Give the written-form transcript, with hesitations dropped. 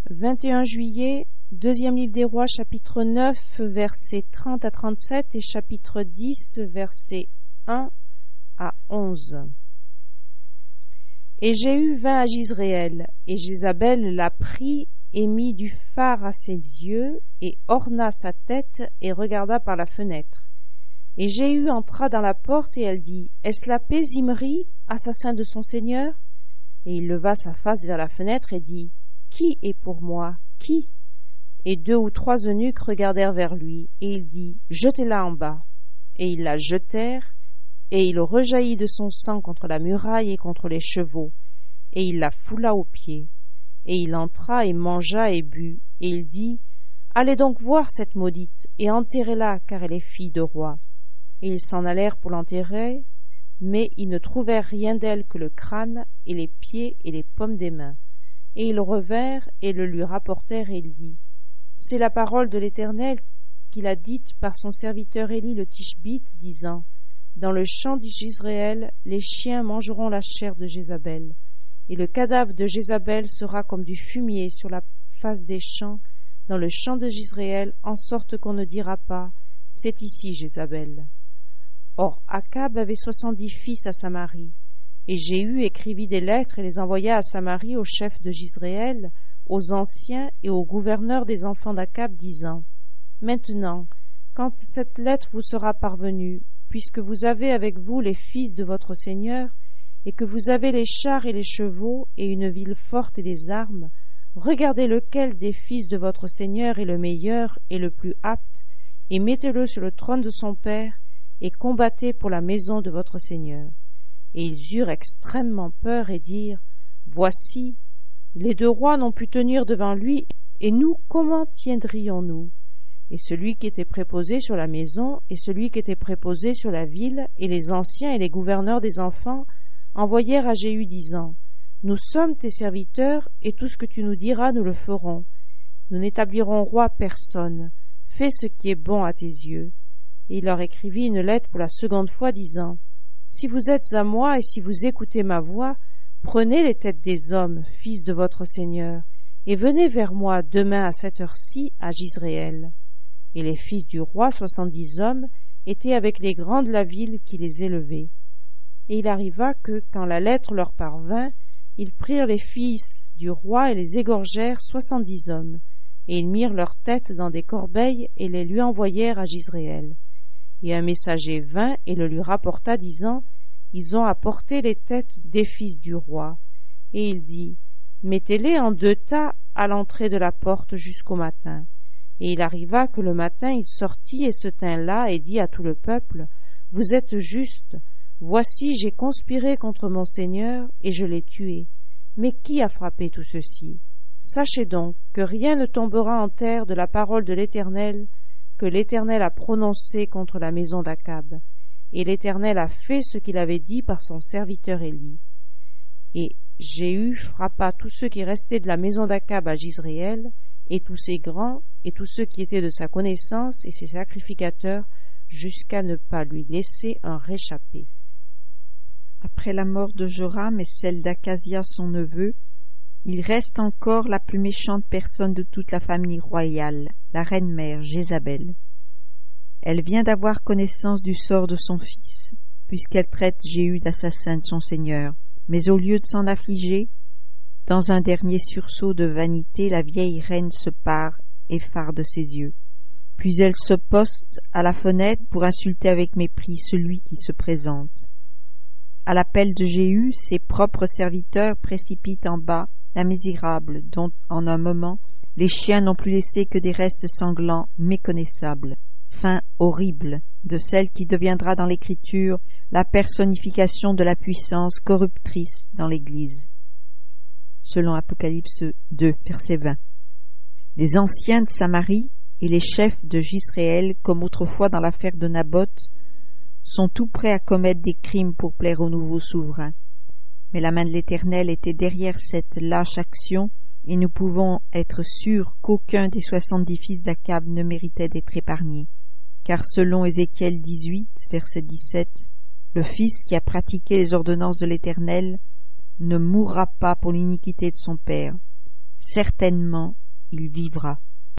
21 juillet, deuxième livre des rois, chapitre 9, versets 30 à 37 et chapitre 10, versets 1 à 11. Et Jéhu vint à Jizréel, et Jézabel la prit et mit du fard à ses yeux, et orna sa tête, et regarda par la fenêtre. Et Jéhu entra dans la porte, et elle dit, « Est-ce la paix, Zimri, assassin de son seigneur ?» Et il leva sa face vers la fenêtre, et dit, « Qui est pour moi? Qui ?» Et 2 ou 3 eunuques regardèrent vers lui, et il dit, « Jetez-la en bas. » Et ils la jetèrent, et il rejaillit de son sang contre la muraille et contre les chevaux, et il la foula aux pieds. Et il entra et mangea et but, et il dit, « Allez donc voir cette maudite, et enterrez-la, car elle est fille de roi. » Et ils s'en allèrent pour l'enterrer, mais ils ne trouvèrent rien d'elle que le crâne, et les pieds, et les paumes des mains. Et ils revinrent, et le lui rapportèrent, et il dit, « C'est la parole de l'Éternel qu'il a dite par son serviteur Élie le Tishbite, disant, « Dans le champ d'Israël, les chiens mangeront la chair de Jézabel, et le cadavre de Jézabel sera comme du fumier sur la face des champs, dans le champ de Jizréel, en sorte qu'on ne dira pas, « C'est ici Jézabel. » Or Akab avait 70 fils à Samarie, et Jéhu écrivit des lettres et les envoya à Samarie aux chefs de Jizréel, aux anciens et aux gouverneurs des enfants d'Akab, disant, « Maintenant, quand cette lettre vous sera parvenue, puisque vous avez avec vous les fils de votre Seigneur, et que vous avez les chars et les chevaux, et une ville forte et des armes, regardez lequel des fils de votre Seigneur est le meilleur et le plus apte, et mettez-le sur le trône de son père, et combattez pour la maison de votre Seigneur. » Et ils eurent extrêmement peur et dirent, « Voici, les 2 rois n'ont pu tenir devant lui, et nous, comment tiendrions-nous » Et celui qui était préposé sur la maison, et celui qui était préposé sur la ville, et les anciens et les gouverneurs des enfants, envoyèrent à Jéhu, disant, « Nous sommes tes serviteurs, et tout ce que tu nous diras, nous le ferons. Nous n'établirons roi personne. Fais ce qui est bon à tes yeux. » Et il leur écrivit une lettre pour la 2e fois, disant, « Si vous êtes à moi, et si vous écoutez ma voix, prenez les têtes des hommes, fils de votre Seigneur, et venez vers moi demain à cette heure-ci à Jizréel. » Et les fils du roi, 70 hommes, étaient avec les grands de la ville qui les élevaient. Et il arriva que, quand la lettre leur parvint, ils prirent les fils du roi et les égorgèrent, 70 hommes, et ils mirent leurs têtes dans des corbeilles et les lui envoyèrent à Jizréel. Et un messager vint et le lui rapporta, disant, « Ils ont apporté les têtes des fils du roi. » Et il dit, « Mettez-les en 2 tas à l'entrée de la porte jusqu'au matin. » Et il arriva que le matin il sortit et se tint là et dit à tout le peuple, « Vous êtes justes. Voici, j'ai conspiré contre mon Seigneur, et je l'ai tué. Mais qui a frappé tout ceci? Sachez donc que rien ne tombera en terre de la parole de l'Éternel que l'Éternel a prononcée contre la maison d'Akab. Et l'Éternel a fait ce qu'il avait dit par son serviteur Élie. » Et Jéhu frappa tous ceux qui restaient de la maison d'Akab à Jizréel, et tous ses grands, et tous ceux qui étaient de sa connaissance, et ses sacrificateurs, jusqu'à ne pas lui laisser un réchappé. Après la mort de Joram et celle d'Akazia son neveu, il reste encore la plus méchante personne de toute la famille royale, la reine-mère Jézabel. Elle vient d'avoir connaissance du sort de son fils, puisqu'elle traite Jéhu d'assassin de son seigneur, mais au lieu de s'en affliger, dans un dernier sursaut de vanité, la vieille reine se pare et farde ses yeux. Puis elle se poste à la fenêtre pour insulter avec mépris celui qui se présente. À l'appel de Jéhu, ses propres serviteurs précipitent en bas la misérable dont, en un moment, les chiens n'ont plus laissé que des restes sanglants méconnaissables, fin horrible de celle qui deviendra dans l'Écriture la personnification de la puissance corruptrice dans l'Église. Selon Apocalypse 2, verset 20. Les anciens de Samarie et les chefs de Jizréel, comme autrefois dans l'affaire de Naboth, sont tout prêts à commettre des crimes pour plaire au nouveau souverain. Mais la main de l'Éternel était derrière cette lâche action, et nous pouvons être sûrs qu'aucun des 70 fils d'Akab ne méritait d'être épargné. Car selon Ézéchiel 18, verset 17, le fils qui a pratiqué les ordonnances de l'Éternel ne mourra pas pour l'iniquité de son père, certainement il vivra.